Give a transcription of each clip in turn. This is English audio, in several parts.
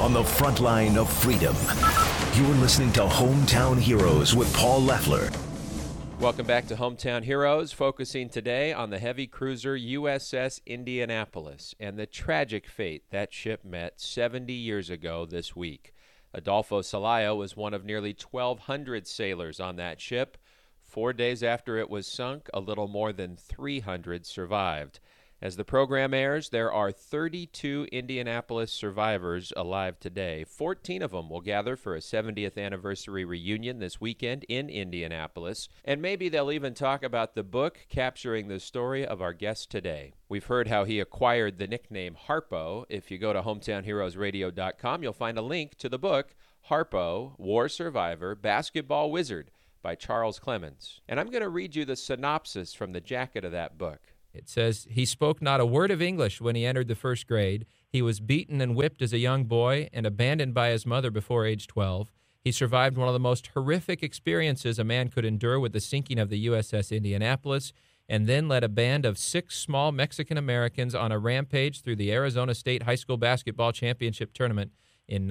on the front line of freedom. You're listening to Hometown Heroes with Paul Leffler. Welcome back to Hometown Heroes, focusing today on the heavy cruiser USS Indianapolis and the tragic fate that ship met 70 years ago this week. Adolfo Celaya was one of nearly 1,200 sailors on that ship. 4 days after it was sunk, a little more than 300 survived. As the program airs, there are 32 Indianapolis survivors alive today. 14 of them will gather for a 70th anniversary reunion this weekend in Indianapolis. And maybe they'll even talk about the book capturing the story of our guest today. We've heard how he acquired the nickname Harpo. If you go to hometownheroesradio.com, you'll find a link to the book, Harpo, War Survivor, Basketball Wizard, by Charles Clemens. And I'm going to read you the synopsis from the jacket of that book. It says, he spoke not a word of English when he entered the first grade. He was beaten and whipped as a young boy and abandoned by his mother before age 12. He survived one of the most horrific experiences a man could endure with the sinking of the USS Indianapolis, and then led a band of 6 small Mexican-Americans on a rampage through the Arizona State High School Basketball Championship Tournament in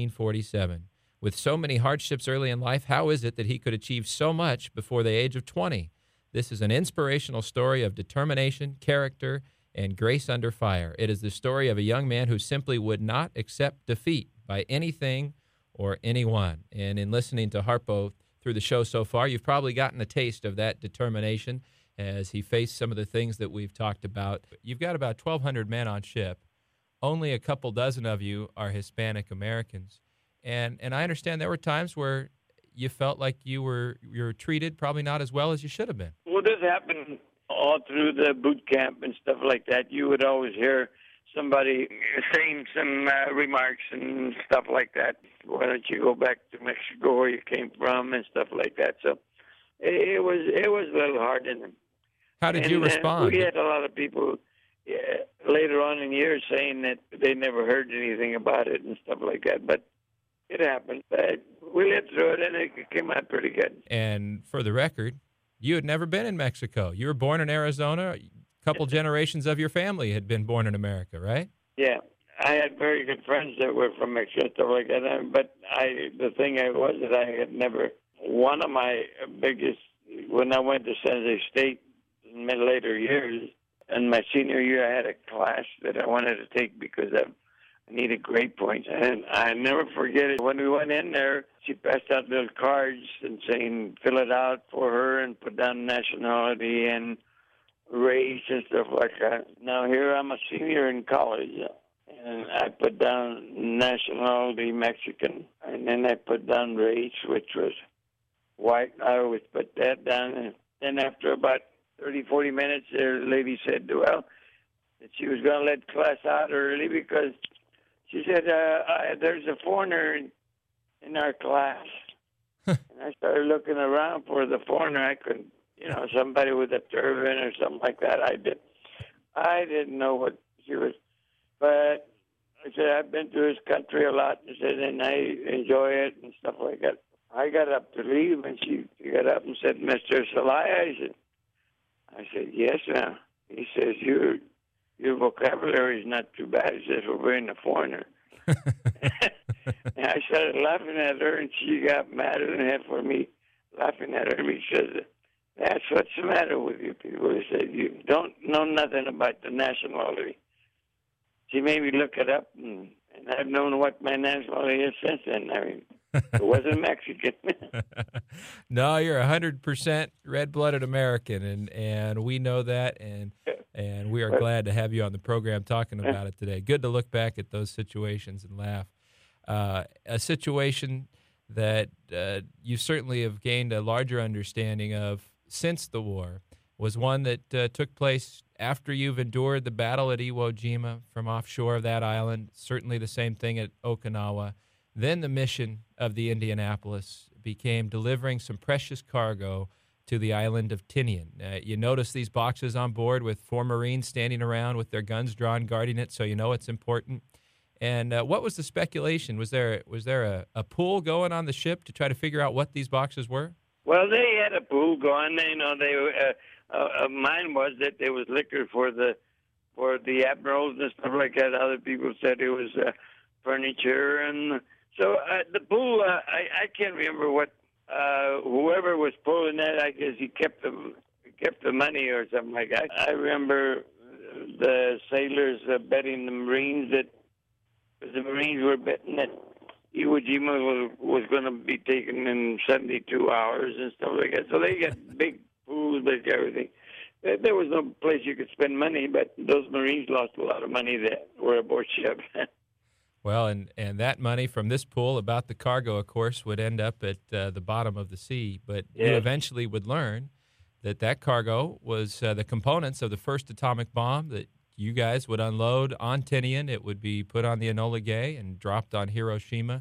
1947. With so many hardships early in life, how is it that he could achieve so much before the age of 20? This is an inspirational story of determination, character, and grace under fire. It is the story of a young man who simply would not accept defeat by anything or anyone. And in listening to Harpo through the show so far, you've probably gotten a taste of that determination as he faced some of the things that we've talked about. You've got about 1,200 men on ship. Only a couple dozen of you are Hispanic Americans. And I understand there were times where you felt like you were treated probably not as well as you should have been. Well, this happened all through the boot camp and stuff like that. You would always hear somebody saying some remarks and stuff like that. Why don't you go back to Mexico where you came from and stuff like that. So it was a little hard. How did you respond? We had a lot of people later on in years saying that they never heard anything about it and stuff like that. But it happened. But we lived through it, and it came out pretty good. And for the record, you had never been in Mexico. You were born in Arizona. A couple generations of your family had been born in America, right? Yeah. I had very good friends that were from Mexico and stuff like that. But the thing was that I had never, one of my biggest, when I went to San Jose State in my later years, in my senior year, I had a class that I wanted to take because I needed grade points. And I never forget it. When we went in there, she passed out little cards and saying, fill it out for her and put down nationality and race and stuff like that. Now here I'm a senior in college, and I put down nationality Mexican, and then I put down race, which was white. I always put that down. And then after about 30, 40 minutes, the lady said, well, that she was going to let class out early because she said, there's a foreigner in our class. And I started looking around for the foreigner. I couldn't, somebody with a turban or something like that. I didn't know what she was. But I said, I've been to this country a lot. I said, and I enjoy it and stuff like that. I got up to leave, and she got up and said, Mr. Celaya. I said, yes, ma'am. He says, your vocabulary is not too bad. He says, we're bringing a foreigner. And I started laughing at her, and she got madder than hell for me laughing at her. He says, that's what's the matter with you people. He said, you don't know nothing about the nationality. She made me look it up, and I've known what my nationality is since then. I mean, it wasn't Mexican. No, you're 100% red-blooded American, and we know that, and we are glad to have you on the program talking about it today. Good to look back at those situations and laugh. A situation that you certainly have gained a larger understanding of since the war was one that took place after you've endured the battle at Iwo Jima from offshore of that island, certainly the same thing at Okinawa. Then the mission of the Indianapolis became delivering some precious cargo to the island of Tinian. You notice these boxes on board with 4 Marines standing around with their guns drawn, guarding it, so you know it's important. And what was the speculation? Was there a pool going on the ship to try to figure out what these boxes were? Well, they had a pool going. Mine was that there was liquor for the admirals and stuff like that. Other people said it was furniture, and so the pool. I can't remember what whoever was pulling that. I guess he kept the money or something like that. I remember the sailors betting the Marines that the Marines were betting that Iwo Jima was going to be taken in 72 hours and stuff like that. So they got big pools, big everything. There was no place you could spend money, but those Marines lost a lot of money that were aboard ship. Well, and that money from this pool about the cargo, of course, would end up at the bottom of the sea. But you eventually would learn that cargo was the components of the first atomic bomb that you guys would unload on Tinian. It would be put on the Enola Gay and dropped on Hiroshima,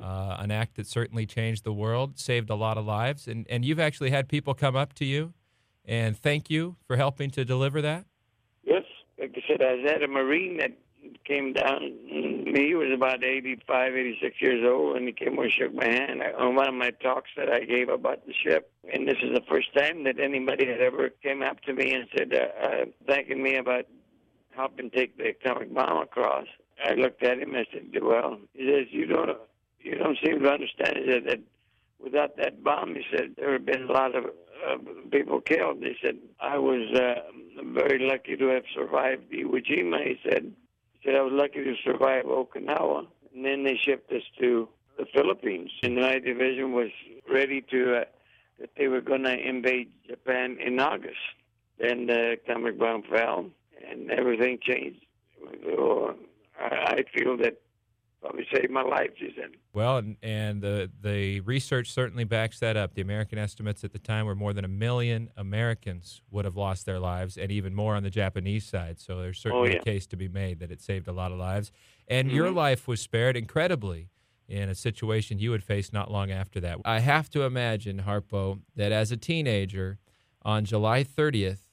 an act that certainly changed the world, saved a lot of lives. And you've actually had people come up to you and thank you for helping to deliver that? Yes. Like I said, I had a Marine that came down. He was about 85, 86 years old, and he came over and shook my hand on one of my talks that I gave about the ship. And this is the first time that anybody had ever came up to me and said, thanking me about helping take the atomic bomb across. I looked at him and I said, well, he says, you don't seem to understand. He said that without that bomb, he said, there would have been a lot of people killed. He said, I was very lucky to have survived Iwo Jima. He said, I was lucky to survive Okinawa. And then they shipped us to the Philippines. And my division was ready to, that they were going to invade Japan in August. Then the atomic bomb fell, and everything changed. So I feel that probably saved my life, he said. Well, and the research certainly backs that up. The American estimates at the time were more than 1 million Americans would have lost their lives, and even more on the Japanese side. So there's certainly a case to be made that it saved a lot of lives. And your life was spared incredibly in a situation you would face not long after that. I have to imagine, Harpo, that as a teenager on July 30th,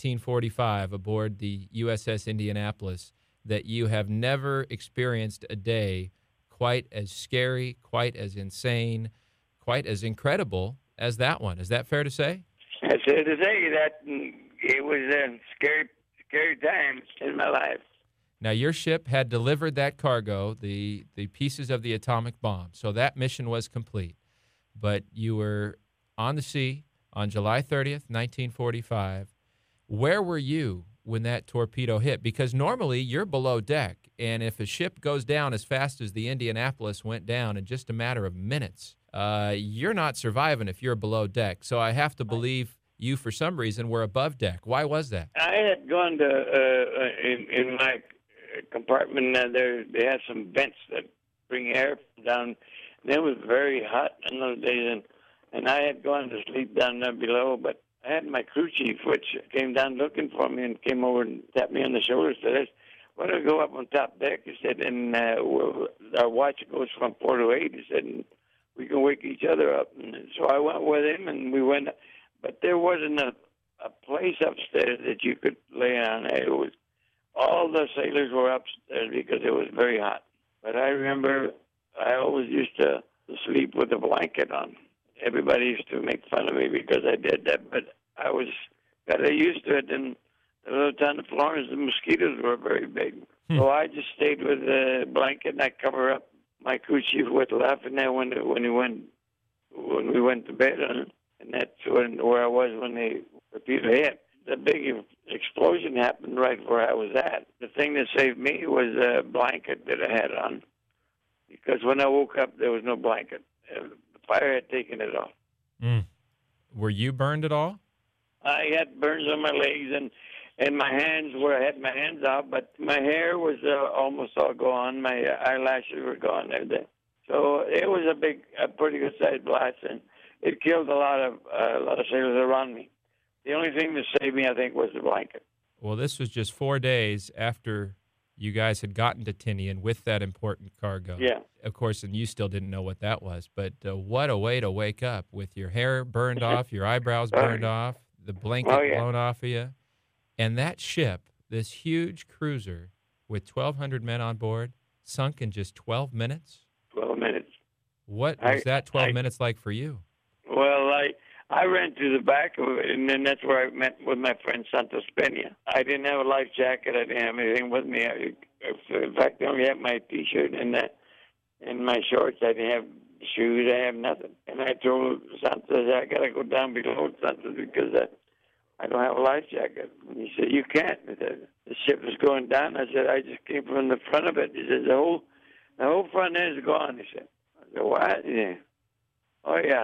1945, aboard the USS Indianapolis, that you have never experienced a day quite as scary, quite as insane, quite as incredible as that one. Is that fair to say? It's fair to say that it was a scary time in my life. Now, your ship had delivered that cargo, the pieces of the atomic bomb, so that mission was complete. But you were on the sea on July 30th, 1945. Where were you when that torpedo hit? Because normally you're below deck, and if a ship goes down as fast as the Indianapolis went down in just a matter of minutes, you're not surviving if you're below deck. So I have to believe you, for some reason, were above deck. Why was that? I had gone to, in my compartment, they had some vents that bring air down, and it was very hot in those days, and I had gone to sleep down there below, but I had my crew chief, which came down looking for me and came over and tapped me on the shoulder and said, why don't I go up on top deck? He said, and our watch goes from 4 to 8. He said, and we can wake each other up. And so I went with him, and we went. But there wasn't a place upstairs that you could lay on. It was all the sailors were upstairs because it was very hot. But I remember I always used to sleep with a blanket on. Everybody used to make fun of me because I did that, but I got used to it. And the little town of Florence, the mosquitoes were very big. So I just stayed with the blanket, and I cover up my crew chief with laughing there when we went to bed, and that's where I was when the torpedo hit. The big explosion happened right where I was at. The thing that saved me was a blanket that I had on, because when I woke up, there was no blanket. Fire had taken it off. Were you burned at all? I had burns on my legs and my hands where I had my hands out, but my hair was almost all gone. My eyelashes were gone. So it was a pretty good sized blast, and it killed a lot of sailors around me. The only thing that saved me, I think, was the blanket. Well, this was just 4 days after you guys had gotten to Tinian with that important cargo. Yeah. Of course, and you still didn't know what that was. But what a way to wake up with your hair burned off, your eyebrows burned off, the blanket blown off of you. And that ship, this huge cruiser with 1,200 men on board, sunk in just 12 minutes? 12 minutes. What was that 12 minutes like for you? Well, I ran to the back of it, and then that's where I met with my friend Santos Pena. I didn't have a life jacket. I didn't have anything with me. In fact, I only have my T-shirt and my shorts. I didn't have shoes. I have nothing. And I told Santos, I got to go down below Santos because I don't have a life jacket. And he said, you can't. He said, the ship is going down. I said, I just came from the front of it. He said, the whole front end is gone. He said, I said, what? Yeah. Oh, yeah.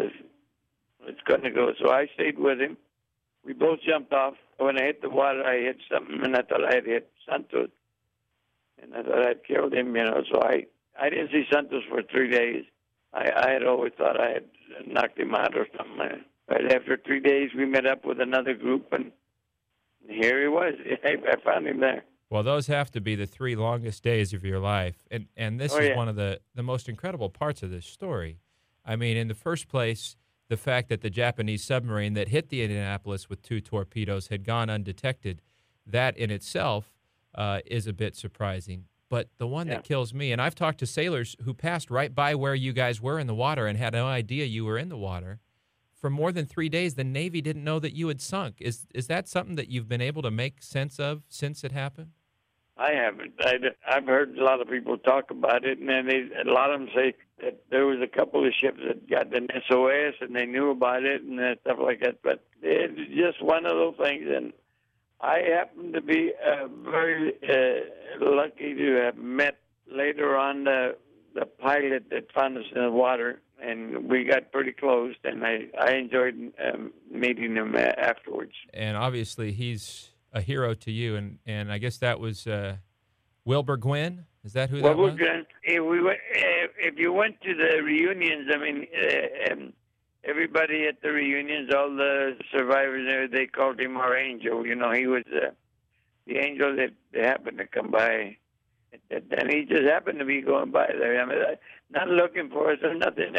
It's going to go. So I stayed with him. We both jumped off. When I hit the water, I hit something, and I thought I had hit Santos. And I thought I'd killed him, So I didn't see Santos for 3 days. I had always thought I had knocked him out or something. But after 3 days, we met up with another group, and here he was. I found him there. Well, those have to be the 3 longest days of your life. And this is one of the most incredible parts of this story. I mean, in the first place, the fact that the Japanese submarine that hit the Indianapolis with 2 torpedoes had gone undetected, that in itself is a bit surprising. But the one that kills me, and I've talked to sailors who passed right by where you guys were in the water and had no idea you were in the water. For more than 3 days, the Navy didn't know that you had sunk. Is that something that you've been able to make sense of since it happened? I haven't. I've heard a lot of people talk about it, and then a lot of them say that there was a couple of ships that got an SOS, and they knew about it and stuff like that. But it's just one of those things, and I happen to be very lucky to have met later on the pilot that found us in the water, and we got pretty close, and I enjoyed meeting him afterwards. And obviously he's a hero to you, and I guess that was Wilbur Gwynn. Is that who that was? Wilbur Gwynn. If you went to the reunions, I mean, everybody at the reunions, all the survivors there, they called him our angel. He was the angel that happened to come by. And he just happened to be going by there. I mean, not looking for us or nothing.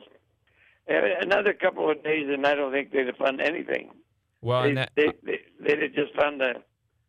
Another couple of days, and I don't think they'd have found anything. Well, they'd have just found the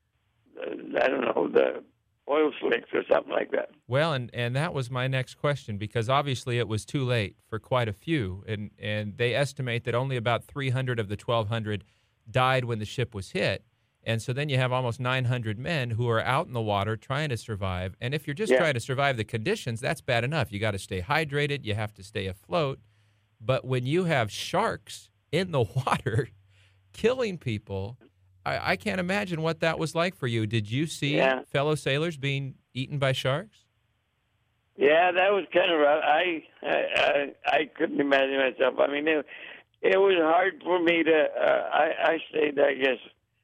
oil slicks or something like that. Well, and that was my next question, because obviously it was too late for quite a few, and they estimate that only about 300 of the 1,200 died when the ship was hit. And so then you have almost 900 men who are out in the water trying to survive. And if you're just trying to survive the conditions, that's bad enough. You got to stay hydrated. You have to stay afloat. But when you have sharks in the water killing people, I can't imagine what that was like for you. Did you see fellow sailors being eaten by sharks? Yeah, that was kind of rough. I couldn't imagine myself. I mean, it was hard for me to. I stayed, I guess.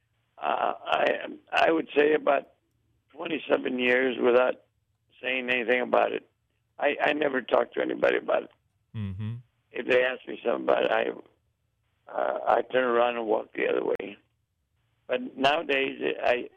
I would say about 27 years without saying anything about it. I never talked to anybody about it. Mm-hmm. If they asked me something about it, I turn around and walk the other way. But nowadays, I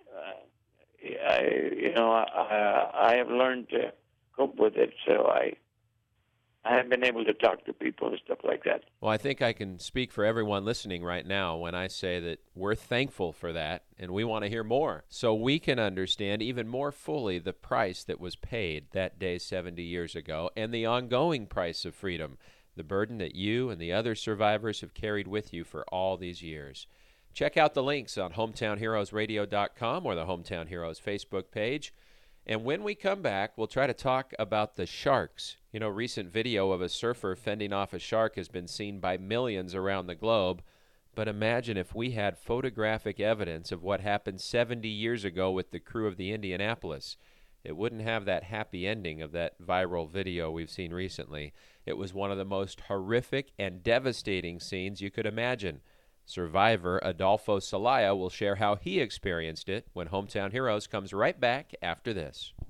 have learned to cope with it. So I have been able to talk to people and stuff like that. Well, I think I can speak for everyone listening right now when I say that we're thankful for that, and we want to hear more so we can understand even more fully the price that was paid that day 70 years ago and the ongoing price of freedom, the burden that you and the other survivors have carried with you for all these years. Check out the links on hometownheroesradio.com or the Hometown Heroes Facebook page. And when we come back, we'll try to talk about the sharks. Recent video of a surfer fending off a shark has been seen by millions around the globe. But imagine if we had photographic evidence of what happened 70 years ago with the crew of the Indianapolis. It wouldn't have that happy ending of that viral video we've seen recently. It was one of the most horrific and devastating scenes you could imagine. Survivor Adolfo Celaya will share how he experienced it when Hometown Heroes comes right back after this.